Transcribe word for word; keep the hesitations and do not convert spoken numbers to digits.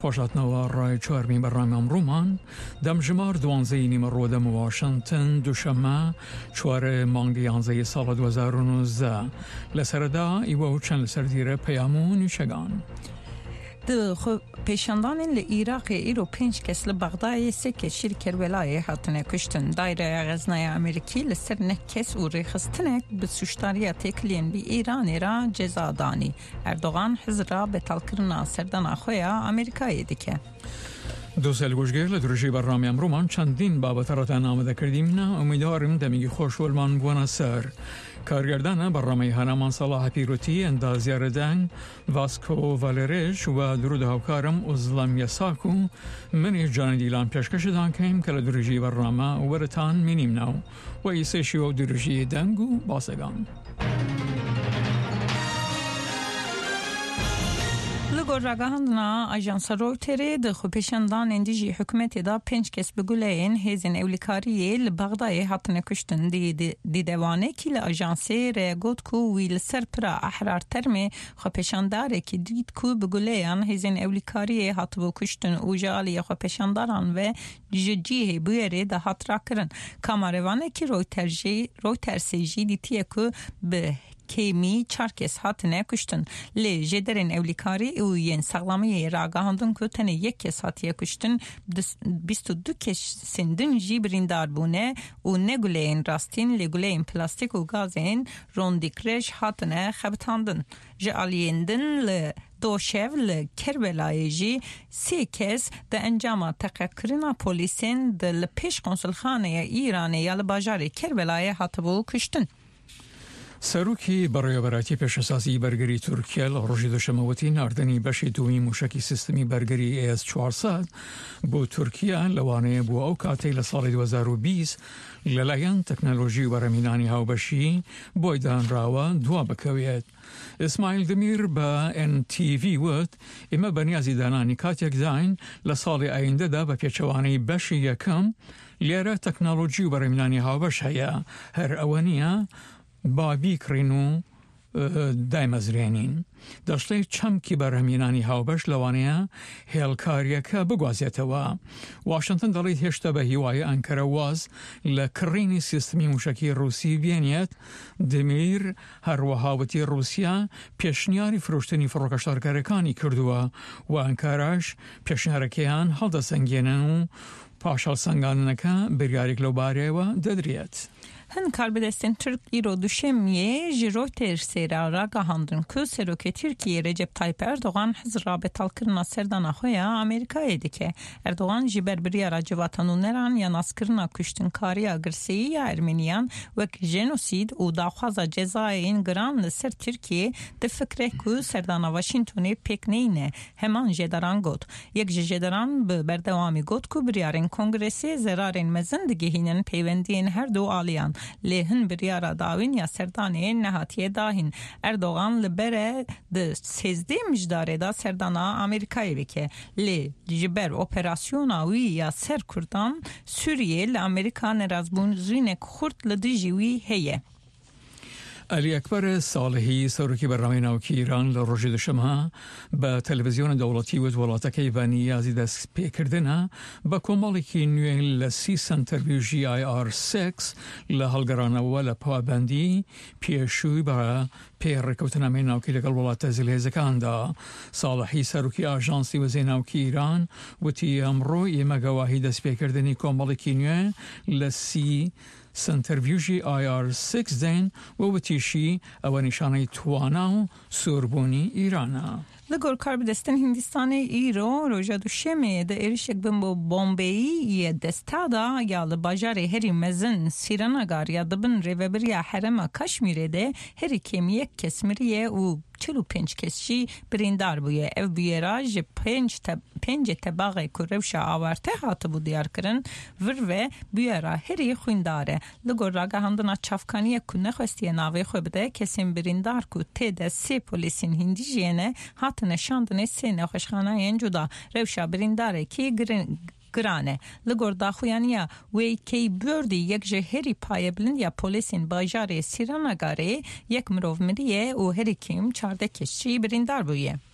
پاشتنوا رای چهارمی برنامه امرومان دمجمار دوانزه نیمه رودم واشنطن دوشمه چهار مانگ یانزه سال دو هزار و نوزده لسردا ایوه چند لسردیره پیامون شگان د خو پیشندان ل عراق ایرو پنج کس ل بغداد سه کس شرکر ولای هاتنه کشتن دایره غزنای امریکی لسر نه کس و رخصتنک به سوشتاریا تکلین بی ایران را جزا دانی اردوغان حزرا به تلکرنا سردن خویا امریکای دیکه دو سال گوشگر لدرجه برنامه امرومان چندین بابت را آماده کردیم نه امیدوارم دمیگی خوشولمان بونا سر کارگردان برنامه هنمان صلاح پیروتی اندازیار دنگ واسکو والریش و درود هاوکارم ازلام یساکو من جان دیلان پیشکش دان کهیم که لدرجه برنامه ورتان مینیم نو و ایسشی و درجه دنگو باسگان لگور رگاهندنا آژانس رویتر د خو پیشندان اندیجی حکومت دا پنج کس بگولین هزین اولیکاری لبغداد هاتنه کشتن دی دی دوانه کی لآژانس رگوت کو ویل سرپرا احرار ترمه خو پیشنداره کی دید کو بگولین هزین اولیکاری هاتبو کشتن اوجالی خو پیشنداران و ججیه بیاره دا هات را کرن کاماروانه کی رویتر جی رویتر سیجی دیتیه کو به کمی چارکس هاتنه کشتن لی جدرین اولیکاری او ین سغلامی راگاهندن که تنه یک کس هاتیه کشتن بیست و دو کس سندن جی بریندار بونه و نگولین راستین لگولین پلاستیک و گازین روندیکرش هاتنه خبتاندن جعالیندن ل دو شو ل کربلای جی سی کس ده انجام تقیقرنا پولیسین ده لپیش کنسلخانه ایرانی یا لباجار کربلای هاتبو کشتن سروکی برای براتی پیشسازی برگری ترکیه لروژی دوشموتی ناردنی بشی دومی موشکی سیستمی برگری ایس چهارصد بو ترکیه لوانه بو اوکاتی لسال دو هزار و بیست للاین تکنولوژی و رمینانی هاو بشی بویدان راوا دوا بکوید اسماعیل دمیر با ان تی وی ود اما بنیازی دانانی کاتیک داین لسال آینده دا با پیچوانی بشی یکم لیره تکنولوژی و رمینانی هاو بش هیا هر اوانیه با بیکرینو دایم ازرینین داشته چمکی برهمینانی هاوبش لوانه هلکاریه که بگوازیتوا واشنطن دلیت هشتا به هیوای انکره واز لکرینی سیستمی موشکی روسی بینیت دمیر هر وهاوتی روسیا پیشنیاری فروشتنی فروکشتارکارکانی کردوا و انکارش پیشنیارکیان حال دا سنگینن و پاشال سنگاننکه بریاریک لوباریه و ددریت هن کاربدستن ترک ایرو دوشمیه جروتر سیرا را گاهاندن که سروک ترکیه رجب تایپ اردوغان حزر به تلکرنا سردان خویا امریکای دیکه اردوغان جبر بریا را جواتانو نران یا ناسکرنا کشتن کاری اگرسی یا ارمینیان وک جنوسید و داخوازا جزاین گران لسر ترکیه ده فکره که سردان واشنطونی پیک نینه همان جدران گود یک جدران به بردوامی گود که بریارین کنگرسی زرارین مزندگی هینن پیوندین هر دو آلیان لهن بریارا داوین یا سردانه نهاتیه داهین اردوغان لبره ده سیزده مجداره دا سردانا امریکایی بکه لی جبر اپراسیوناوی یا سر کردان سوریه لامریکا نرازبون زوینک خورد لدیجیوی هیه علی اکبر صالحی سروکی برنامه نوکی ایران لروژی دوشمه به تلویزیون دولتی و ولایت کیوانی ازی دست پی کردنه با کمالی که نوی لسی سنترویو جی آی آر سیکس لحلگرانه و لپابندی پیشوی برای پی رکوتنامه نوکی لگل ولایت زلیزکان دا صالحی سروکی آژانسی و زینوکی ایران و تی امرو ایمه گواهی دست پی کردنی کمالی که نوی لسی سنترویوژی آی آر سیکس دین و وتیشی او نشانه توانا و سوربونی ایرانا لگور کاربدستن هندستان ایرو روژا دوشمه ده ایرشک بمبو بومبئی یه دستادا یا لباجار هری مزن سیرانگار یا دبن ریوبر یا حرم کشمیره ده هری کمی یک کسمریه و چلو پنج کسی بریندار بویه او بیراج پنج تب پنج طبقه کوروش آورته هات بود دیار کرن ور و بیرا هری خوینداره لگور راگه هندنا چافکانی کنه خواستی ناوی خوب بده کسیم بریندار کو تد سی پلیسین هندی جینه هات نشاندن سی نخوشخانه این جدا روشا برینداره کی گرین گرانه لگور داخویانیا وی کی بردی یک جهری پای بلند یا پولیسین باجار سیرانگاره یک مروف مریه و هری کم چارده کشی بریندار بویه